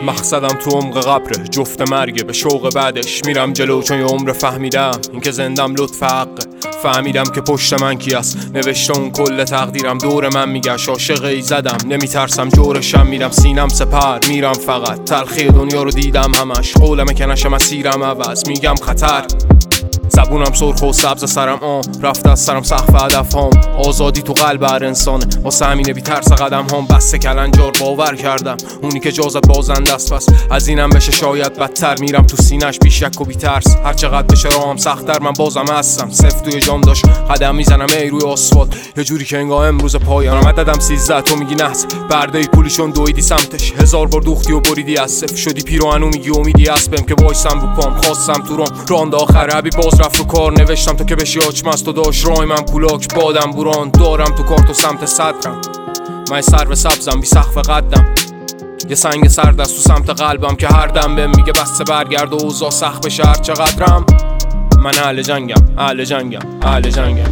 مقصدم تو عمق قبره، جفت مرگه به شوق بعدش میرم جلو، چون یه عمر فهمیدم این که زندم لطف حقه. فهمیدم که پشت من کی است، نوشته اون کل تقدیرم، دور من میگشت عاشقی زدم، نمیترسم جورشم، میرم سینم سپر، میرم فقط تلخی دنیا رو دیدم همش، قولمه که نشه مسیرم عوض، میگم خطر. زبونم سرخ و سبز سرم رفته از سرم سقف هدف هام، آزادی تو قلب هر انسانه، واسه همینه بی ترس قدم هام، بسته کلنجار باور کردم اونی که جازت بازنده است، پس از اینم بشه شاید بدتر، میرم تو سینش بی شک و بی ترس، هر چقدر بشه راهم سخت‌تر من بازم هستم، صفر توی جام داشت قدم میزنم ای روی آسفالت، یه جوری که انگار امروز پایانم، عددم 13 تو میگی نحس، برده پولیشون دویدی سمتش، 1000 بار دوختی و بریدی از صفر، شدی پیراهنو میگی امیدی اسبم که وایسم رو پام، خواستم تو راند آخر حبیب باز رفت رو کار، نوشتم تو که بشی آچمست و داشت رای من پولاک، بادم بوران دارم تو کارت و سمت صدرم، من سر به سبزم بی سقف قدم، یه سنگ سرد است تو سمت قلبم که هر دم بهم میگه بسته برگرد و اوضاع سخت بشه، هر چقدرم من اهل جنگم، اهل جنگم، اهل جنگم.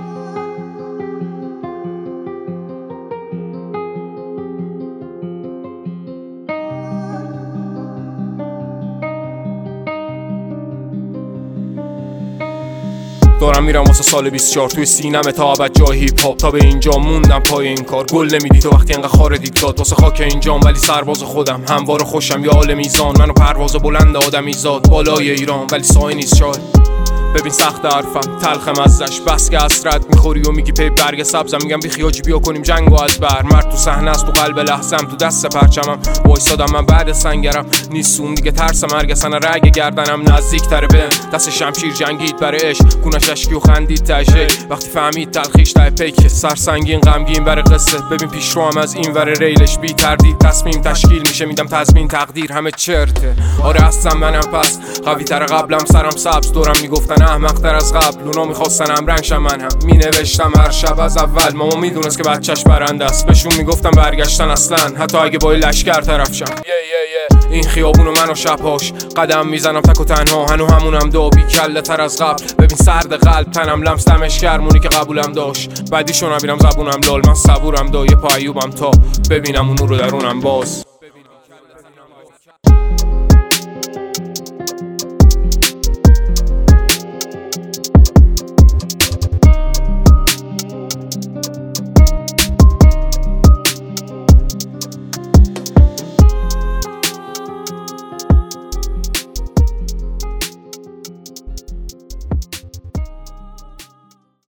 دارم میرم واسه سال 24 توی سینم تا ابد جای هیپ هاپ، تا به اینجا موندم پای این کار، گل نمیدی تو وقتی انقدر خاره دید داد، واسه خاک اینجام ولی سرباز خودم، هموار خوشم یا عالم میزان، منو پرواز بلند آدمی زاد بالای ایران ولی سایه نیست شاید. ببین سخت حرفم تلخم ازش، بس که حسرت میخوری و میگی پی برگ سبزم، میگم بی خیاجی بیا کنیم جنگو از بر، مرد تو صحنه است تو قلب لحظم، تو دست پرچمم وایسادم من بعد سنگرم، نیست اون دیگه ترس مرگ، سن رگ گردنم نزدیک تره بهم، دست شمشیر جنگید برای عشق، کونش اشکی و خندید تشه، وقتی فهمید تلخیش ته پیک، سرسنگین غمگین بر قصه، ببین پیش رو هم از این ور ریلش بی تردید تصمیم تشکیل میشه، میدم تضمین تقدیر همه چرته، آره هستم منم پس قوی تر قبلم، سرم سبز دورم میگفتن احمق تر از قبل، اونا میخواستن هم رنگشم، من هم مینوشتم هر شب از اول، ماما میدونست که بچهش برنده است، بهشون میگفتم برگشتن اصلا حتی اگه با لشکر طرف شم، این خیابونو منو شبهاش قدم میزنم تک و تنها، هنو همونم دابی کله تر از قبل، ببین سرد قلب تنم لمس دمش گرمونی که قبولم داشت، بعدیشو نبینم زبونم لال، من صبورم دا یه پا عیوبم تا ببینم اونو رو درونم باز.